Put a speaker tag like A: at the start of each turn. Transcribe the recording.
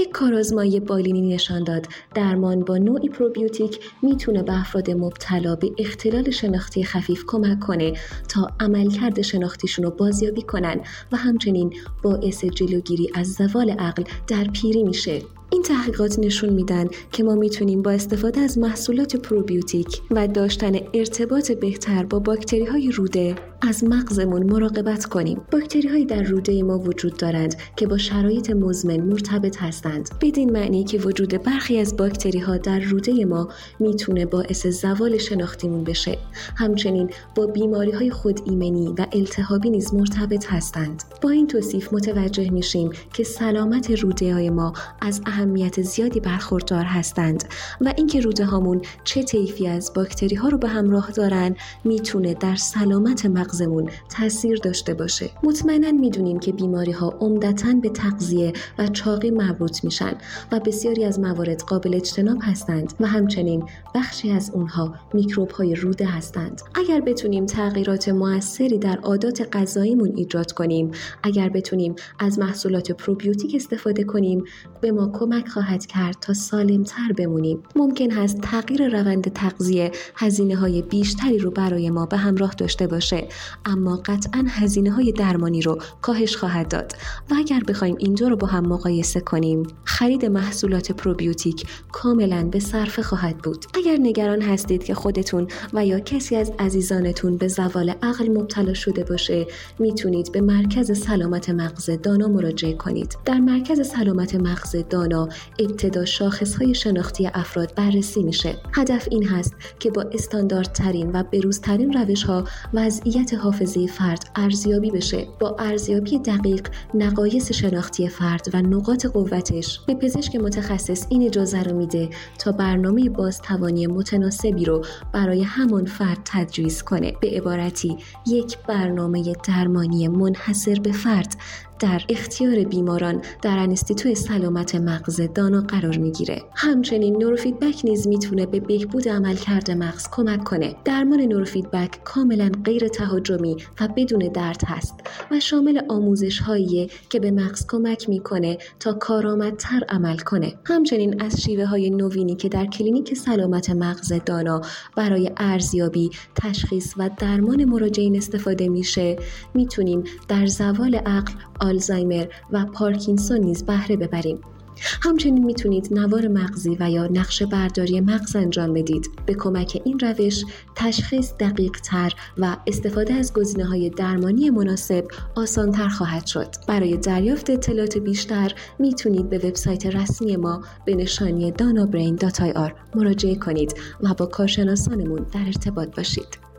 A: یک کارآزمایی بالینی نشان داد درمان با نوعی پروبیوتیک میتونه به افراد مبتلا به اختلال شناختی خفیف کمک کنه تا عملکرد شناختیشون رو بازیابی کنن و همچنین باعث جلوگیری از زوال عقل در پیری میشه. این تحقیقات نشون میدن که ما میتونیم با استفاده از محصولات پروبیوتیک و داشتن ارتباط بهتر با باکتری‌های روده از مغزمون مراقبت کنیم. باکتری‌هایی در روده ما وجود دارند که با شرایط مزمن مرتبط هستند. بدین معنی که وجود برخی از باکتری‌ها در روده ما میتونه باعث زوال شناختیمون بشه. همچنین با بیماری‌های خودایمنی و التهابی نیز مرتبط هستند. با این توصیف متوجه میشیم که سلامت روده‌های ما از اهمیت زیادی برخوردار هستند و اینکه روده هامون چه طیفی از باکتری ها رو به همراه دارن میتونه در سلامت مغزمون تاثیر داشته باشه. مطمئناً میدونیم که بیماری ها عمدتاً به تغذیه و چاقی مربوط میشن و بسیاری از موارد قابل اجتناب هستند و همچنین بخشی از اونها میکروب های روده هستند. اگر بتونیم تغییرات موثری در عادات غذاییمون ایجاد کنیم، اگر بتونیم از محصولات پروبیوتیک استفاده کنیم، به ما کمک خواهد کرد تا سالم‌تر بمونیم. ممکن هست تغییر روند تغذیه هزینه‌های بیشتری رو برای ما به همراه داشته باشه، اما قطعاً هزینه‌های درمانی رو کاهش خواهد داد. و اگر بخوایم این دو رو با هم مقایسه کنیم، خرید محصولات پروبیوتیک کاملاً به صرفه خواهد بود. اگر نگران هستید که خودتون و یا کسی از عزیزانتون به زوال عقل مبتلا شده باشه، میتونید به مرکز سلامت مغز دانا مراجعه کنید. در مرکز سلامت مغز دانا ابتدا شاخص‌های شناختی افراد بررسی میشه. هدف این هست که با استانداردترین و بروزترین روش‌ها وضعیت حافظه فرد ارزیابی بشه. با ارزیابی دقیق نقایص شناختی فرد و نقاط قوتش، به پزشک متخصص این اجازه رو میده تا برنامه بازتوانی متناسبی رو برای همان فرد تجویز کنه. به عبارتی یک برنامه درمانی منحصر به فرد در اختیار بیماران در انستیتوی سلامت مغز دانا قرار میگیره. همچنین نوروفیدبک نیز میتونه به بهبود عملکرد مغز کمک کنه. درمان نوروفیدبک کاملا غیر تهاجمی و بدون درد هست و شامل آموزش‌هایی که به مغز کمک میکنه تا کارآمدتر عمل کنه. همچنین از شیوه‌های نوینی که در کلینیک سلامت مغز دانا برای ارزیابی، تشخیص و درمان مراجعین استفاده میشه، میتونیم در زوال عقل، آلزایمر و پارکینسون نیز بهره ببریم. همچنین میتونید نوار مغزی و یا نقشه برداری مغز انجام بدید. به کمک این روش تشخیص دقیق تر و استفاده از گزینه‌های درمانی مناسب آسان‌تر خواهد شد. برای دریافت اطلاعات بیشتر میتونید به وبسایت رسمی ما به نشانی danabrain.ir مراجعه کنید و با کارشناسانمون در ارتباط باشید.